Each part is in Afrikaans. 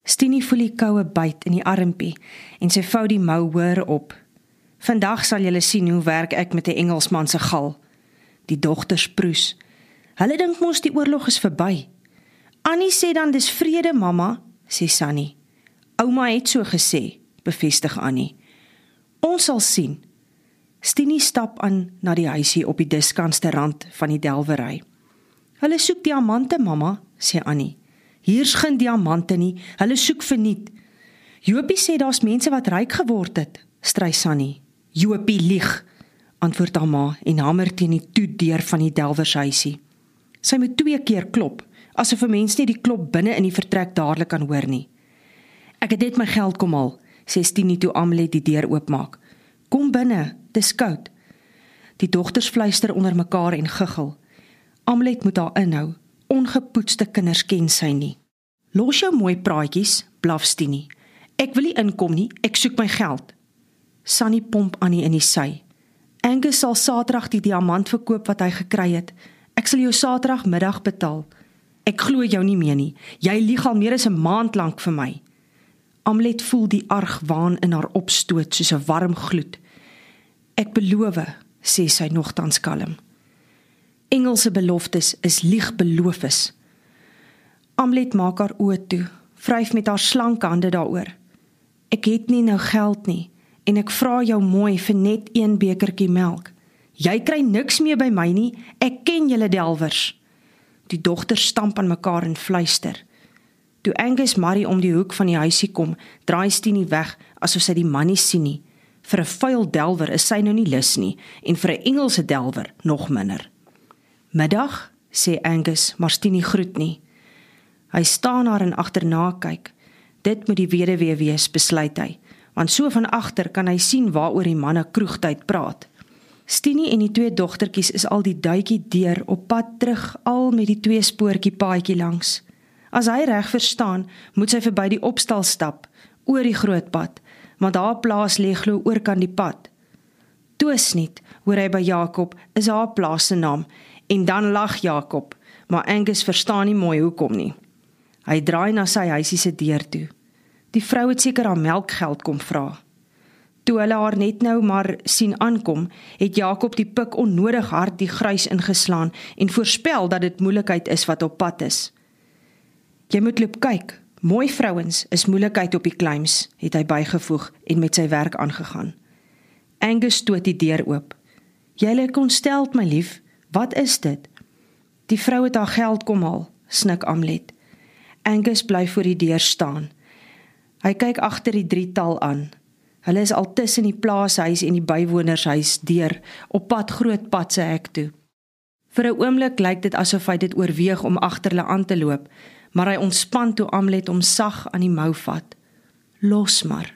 Stini voel die koue byt in die armpie en sy vou die mou hoër op. Vandag sal julle sien hoe werk ek met die Engelsman se gal. Die dogters proes. Hulle dink mos die oorlog is verby. Annie sê dan dis vrede, mamma, sê Sunny. Ouma het so gesê, bevestig Annie. Ons sal sien. Stini stap aan na die huisie op die diskanste rand van die delwery. Hulle soek diamante, mamma, sê Annie. Hier's geen diamante nie, hulle soek verniet. Jopie sê daar's mense wat ryk geword het, stry Sunny. Jopie lieg, antwoord haar ma en hamer teen die toedeur van die delwershuisie. Sy moet 2 keer klop, asof 'n mens nie die klop binne in die vertrek dadelik kan hoor nie. Ek het net my geld kom haal, sê Stini toe Amelet die deur oopmaak. Kom binne, dis koud. Die dogters fluister onder mekaar en giggel. Amelet moet haar inhou, ongepoetste kinders ken sy nie. Los jou mooi praatjies, blaf Stini. Ek wil nie inkom nie, ek soek my geld. Sunny pomp Annie in die sy. Angus sal Saterdag die diamant verkoop wat hy gekry het. Ek sal jou Saterdagmiddag betaal. Ek glo jou nie meer nie. Jy lieg al meer as 'n maand lank vir my. Amelet voel die argwaan in haar opstoot soos 'n warm gloed. Ek beloof, sê sy nogtans kalm. Engelse beloftes is liegbeloofes. Amelet maak haar oë toe, vryf met haar slanke hande daaroor. Ek het nie nou geld nie, en ek vra jou mooi vir net 1 bekertjie melk. Jy kry niks meer by my nie, ek ken julle delwers. Die dogters stamp aan mekaar en fluister. Toe Angus Marie om die hoek van die huisie kom, draai Stini weg, asof sy die man nie sien nie. Vir 'n vuil delwer is sy nou nie lus nie, en vir 'n Engelse delwer nog minder. Middag, sê Angus, maar Stini groet nie. Hy staan haar en agterna kyk. Dit moet die weduwee wees, besluit hy, want so van agter kan hy sien waaroor die manne kroegtyd praat. Stini en die 2 dogtertjies is al die duitjie deur op pad terug, al met die 2 spoortjie paadjie langs. As hy reg verstaan, moet sy verby die opstal stap, oor die groot pad, want haar plaas lê glo oorkant die pad. Toesniet, hoor hy by Jakob, is haar plaas se naam, en dan lag Jakob, maar Angus verstaan nie mooi hoekom nie. Hy draai na sy huisie se deur toe. Die vrou het seker haar melkgeld kom vra. Toe hulle haar net nou maar sien aankom, het Jakob die pik onnodig hard die gruis ingeslaan en voorspel dat dit moeilikheid is wat op pad is. Jy moet loop kyk, mooi vrouens is moeilikheid op die claims, het hy bygevoeg en met sy werk aangegaan. Angus stoot die deur oop. Jy lyk ontsteld, my lief, wat is dit? Die vrou het haar geld kom haal, snik Amelet. Angus bly voor die deur staan. Hy kyk agter die 3-tal aan. Hulle is al tussen die plaashuis en die bywonershuis deur, op pad groot pad se hek toe. Vir 'n oomblik lyk dit asof hy dit oorweeg om agter hulle aan te loop, maar hy ontspan toe Amelet hom sag aan die mou vat. Los maar.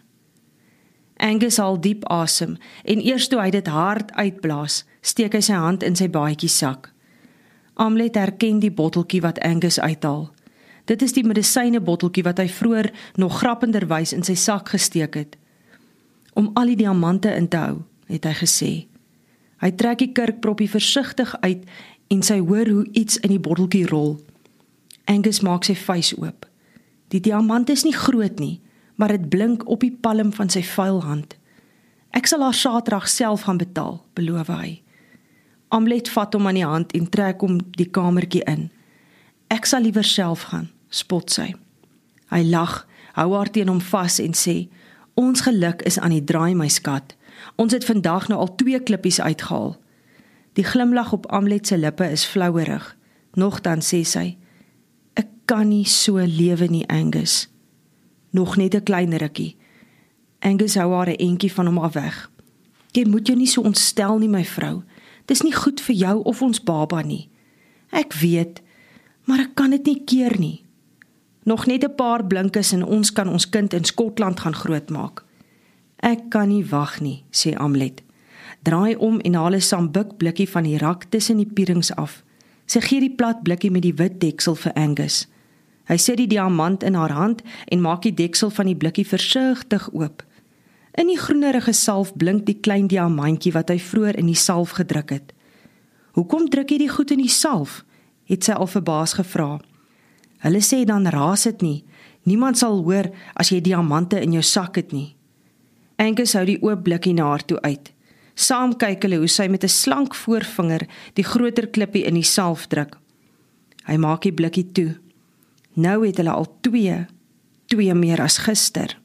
Angus haal diep asem, en eers toe hy dit hard uitblaas, steek hy sy hand in sy baadjie sak. Amelet herken die botteltjie wat Angus uithaal. Dit is die medisynebotteltjie wat hy vroeër nog grappenderwys in sy sak gesteek het. Om al die diamante in te hou, het hy gesê. Hy trek die kurkproppie versigtig uit en sy hoor hoe iets in die botteltjie rol. Angus maak sy vuis oop. Die diamant is nie groot nie, maar dit blink op die palm van sy vuil hand. Ek sal haar Saterdag self gaan betaal, beloof hy. Amelet vat hom aan die hand en trek hom die kamertjie in. Ek sal liewer self gaan, spot sy. Hy lag, hou haar teen hom vas en sê, ons geluk is aan die draai, my skat. Ons het vandag nou al 2 klippies uitgehaal. Die glimlag op Amelet se lippe is flouerig. Nogtans sê sy, ek kan nie so lewe nie, Angus. Nog net 'n klein rukkie. Angus hou haar 'n entjie van hom af weg. Jy moet jou nie so ontstel nie, my vrou. Dis nie goed vir jou of ons baba nie. Ek weet, maar ek kan dit nie keer nie. Nog net 'n paar blinkes en ons kan ons kind in Skotland gaan grootmaak. Ek kan nie wag nie, sê Amelet. Draai om en haal 'n sambuk blikkie van die rak tussen die pierings af. Sy gee die plat blikkie met die wit deksel vir Angus. Hy sit die diamant in haar hand en maak die deksel van die blikkie versigtig oop. In die groenerige salf blink die klein diamantjie wat hy vroeër in die salf gedruk het. Hoekom druk jy die goed in die salf? Het sy al verbaas gevra. Hulle sê dan raas dit nie. Niemand sal hoor as jy diamante in jou sak het nie. Angus hou die oop blikkie na haar toe uit. Saam kyk hulle hoe sy met 'n slank voorvinger die groter klippie in die salf druk. Hy maak die blikkie toe. Nou het hulle al twee meer as gister.